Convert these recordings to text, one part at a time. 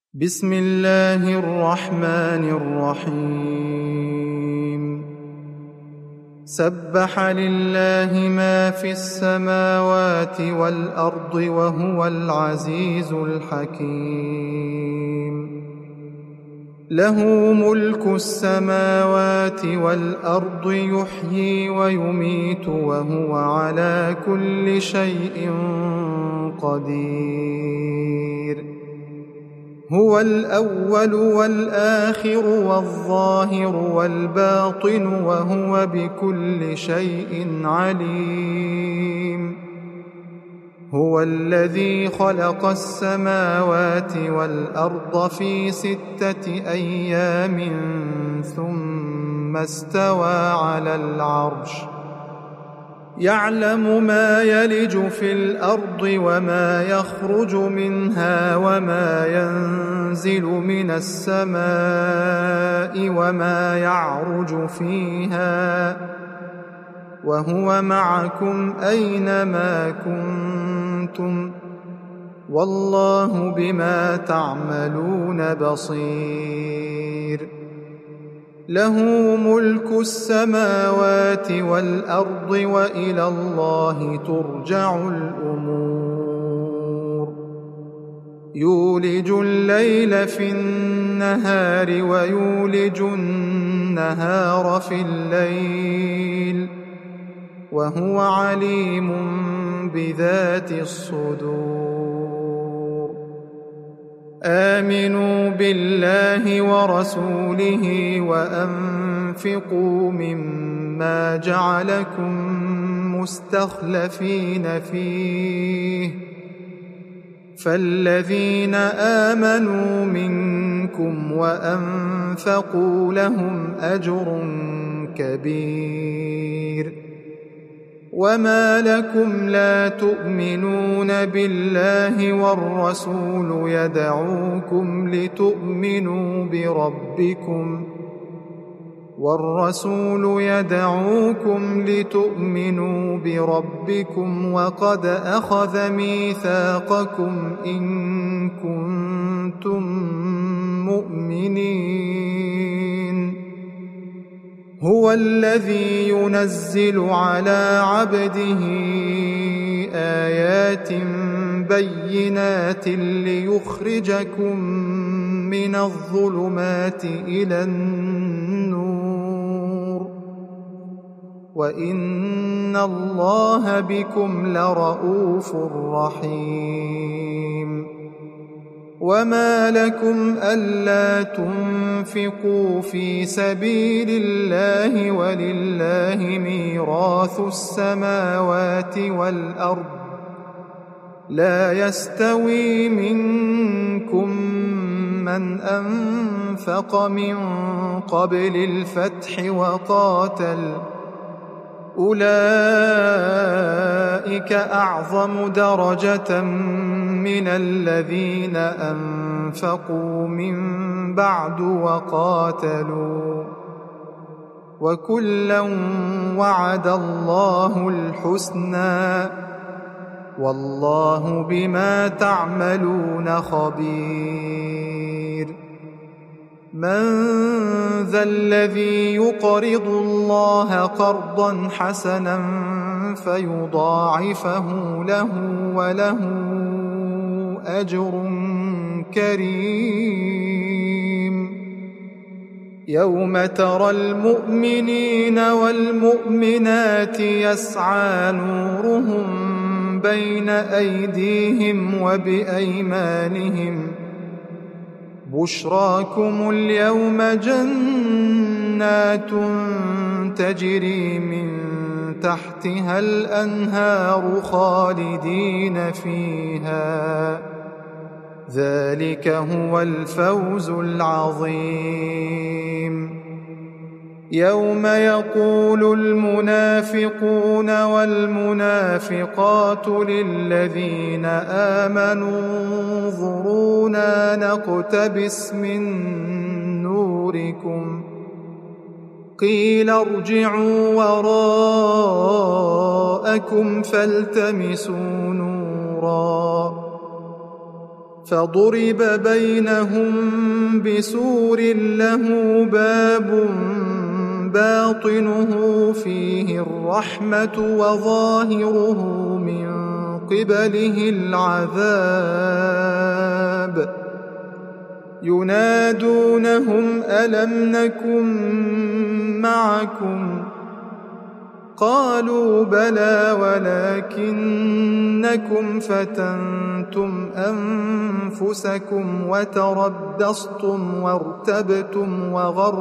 بسم الله الرحمن الرحيم سبح لله ما في السماوات والأرض وهو العزيز الحكيم له ملك السماوات والأرض يحيي ويميت وهو على كل شيء قدير هو الأول والآخر والظاهر والباطن وهو بكل شيء عليم هو الذي خلق السماوات والأرض في 6 أيام ثم استوى على العرش يعلم ما يلج في الأرض وما يخرج منها وما ينزل من السماء وما يعرج فيها وهو معكم أينما كنتم والله بما تعملون بصير له ملك السماوات والأرض وإلى الله ترجع الأمور يولج الليل في النهار ويولج النهار في الليل وهو عليم بذات الصدور آمنوا بالله ورسوله وأنفقوا مما جعلكم مستخلفين فيه فالذين آمنوا منكم وأنفقوا لهم أجر كبير وما لكم لا تؤمنون بالله والرسول يدعوكم لتؤمنوا بربكم وقد أخذ ميثاقكم إن كنتم مؤمنين هو الذي ينزل على عبده آيات بينات ليخرجكم من الظلمات إلى النور وإن الله بكم لرءوف رحيم وما لكم ألا تنفقوا في سبيل الله ولله ميراث السماوات والأرض لا يستوي منكم من أنفق من قبل الفتح وقاتل أولئك أعظم درجة من الذين أنفقوا من بعد وقاتلوا وكلا وعد الله الحسنى والله بما تعملون خبير من ذا الذي يقرض الله قرضا حسنا فيضاعفه له وله أجر كريم يوم ترى المؤمنين والمؤمنات يسعى نورهم بين أيديهم وبأيمانهم بشراكم اليوم جنات تجري من تحتها الأنهار خالدين فيها ذلك هو الفوز العظيم يوم يقول المنافقون والمنافقات للذين آمنوا انظرونا نقتبس من نوركم قيل ارجعوا وراءكم فالتمسوا نورا فضرب بينهم بسور له باب باطنه فيه الرحمة وظاهره من قبله العذاب ينادونهم ألم نكن معكم قالوا بلى ولكنكم فتنتم أنفسكم وتربصتم وارتبتم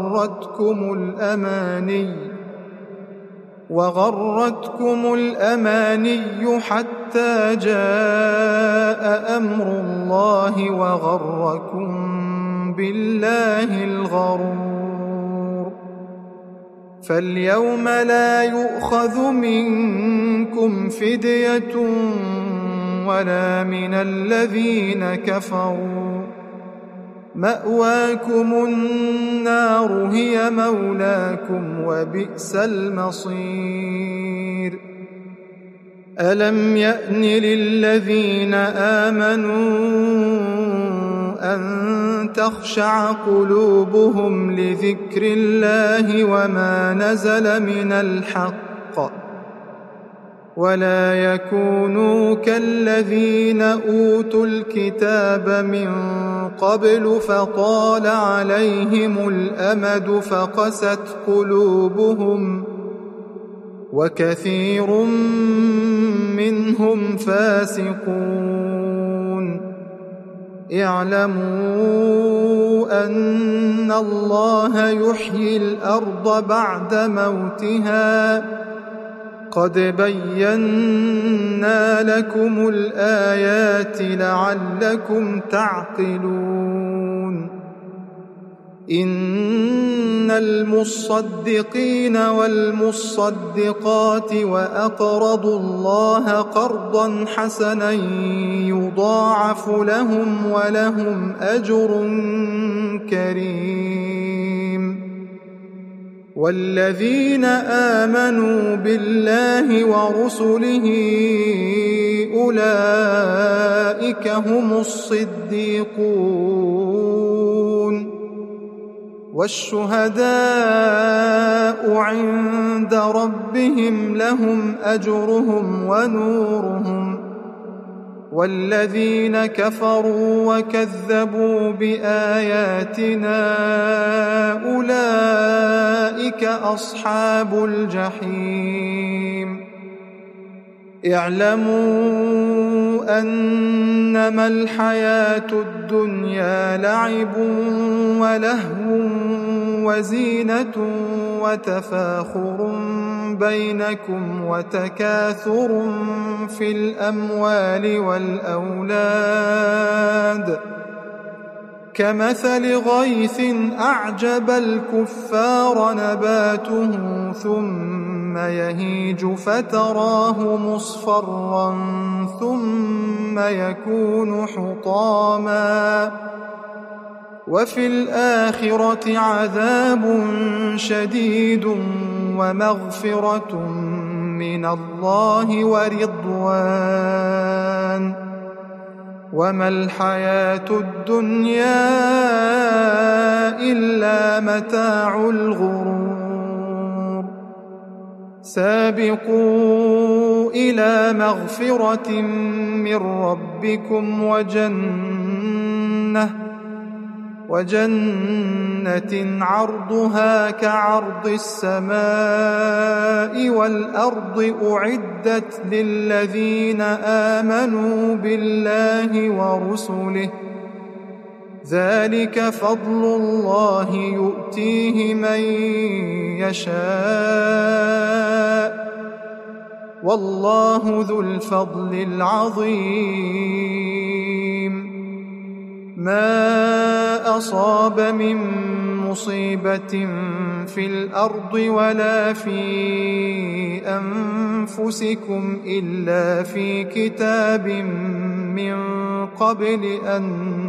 وغرتكم الأماني حتى جاء أمر الله وغركم بالله الغرور فاليوم لا يؤخذ منكم فدية ولا من الذين كفروا مأواكم النار هي مولاكم وبئس المصير ألم يأن للذين آمنوا أن تخشع قلوبهم لذكر الله وما نزل من الحق ولا يكونوا كالذين أوتوا الكتاب من قبل فطال عليهم الأمد فقست قلوبهم وكثير منهم فاسقون اعلموا أن الله يحيي الأرض بعد موتها قد بينا لكم الآيات لعلكم تعقلون إن المصدقين والمصدقات وأقرضوا الله قرضا حسنا يضاعف لهم ولهم أجر كريم والذين آمنوا بالله ورسله أولئك هم الصديقون والشهداء عند ربهم لهم أجرهم ونورهم والذين كفروا وكذبوا بآياتنا أولئك أصحاب الجحيم اعلموا أنما الحياة الدنيا لعب ولهو وزينة وتفاخر بينكم وتكاثر في الأموال والأولاد كمثل غيث أعجب الكفار نباته ثم يهيج فتراه مصفرا ثم يكون حطاما وفي الآخرة عذاب شديد ومغفرة من الله ورضوان وما الحياة الدنيا إلا متاع الغرور سابقوا إلى مغفرة من ربكم وجنة عرضها كعرض السماء والأرض أعدت للذين آمنوا بالله ورسله ذلك فضل الله يؤتيه من يشاء والله ذو الفضل العظيم ما أصاب من مصيبة في الأرض ولا في أنفسكم إلا في كتاب من قبل أن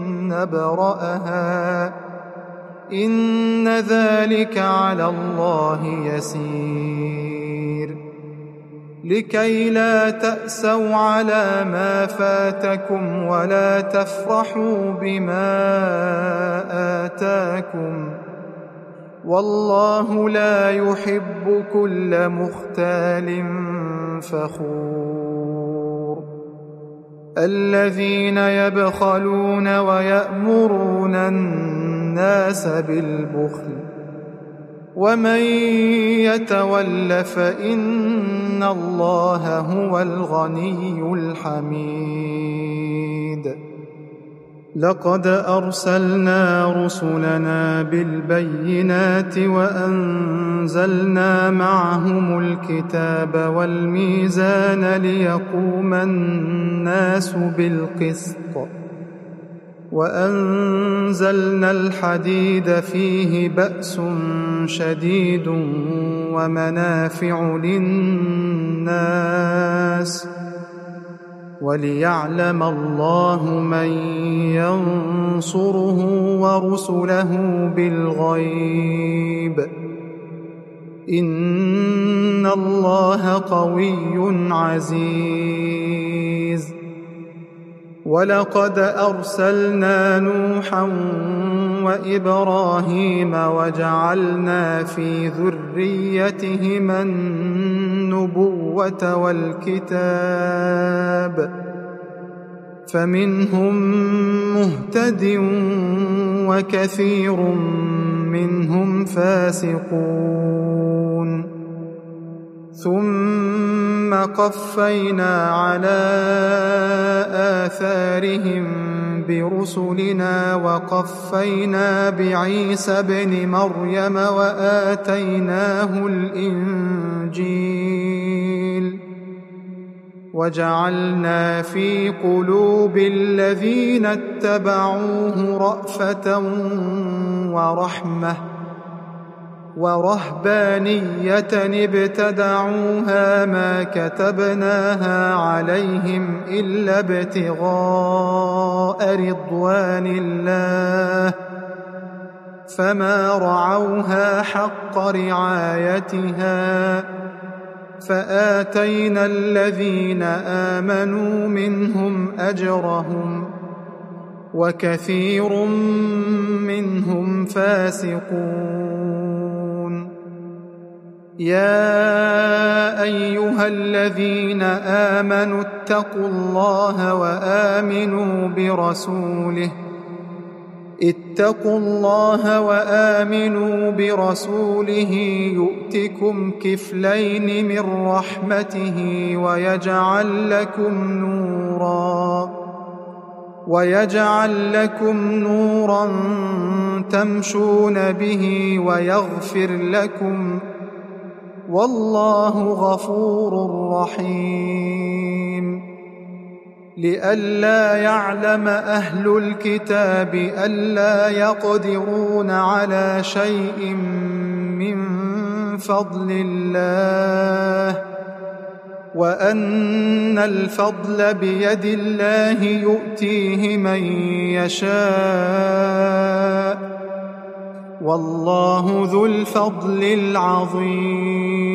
نبرأها إن ذلك على الله يسير لكي لا تأسوا على ما فاتكم ولا تفرحوا بما آتاكم، والله لا يحب كل مختال فخور. الذين يبخلون ويأمرون الناس بالبخل، ومن يتول فإن الله هو الغني الحميد. لقد أرسلنا رسلنا بالبينات وأنزلنا معهم الكتاب والميزان ليقوم الناس بالقسط، وأنزلنا الحديد فيه بأس شديد ومنافع للناس، وليعلم الله من ينصره ورسله بالغيب، إن الله قوي عزيز. ولقد أرسلنا نوحا وإبراهيم وجعلنا في ذريتهما النبوة والكتاب، فمنهم مهتد وكثير منهم فاسقون. ثم قفينا على آثارهم برسلنا وقفينا بعيسى ابن مريم وآتيناه الإنجيل، وجعلنا في قلوب الذين اتبعوه رأفة ورحمة، ورهبانية ابتدعوها ما كتبناها عليهم إلا ابتغاء رضوان الله، فما رعوها حق رعايتها، فآتينا الذين آمنوا منهم أجرهم، وكثير منهم فاسقون. يا أيها الذين آمنوا اتقوا الله وآمنوا برسوله يؤتكم كفلين من رحمته ويجعل لكم نورا تمشون به ويغفر لكم، والله غفور رحيم. لئلا يعلم أهل الكتاب ألا يقدرون على شيء من فضل الله، وأن الفضل بيد الله يؤتيه من يشاء، والله ذو الفضل العظيم.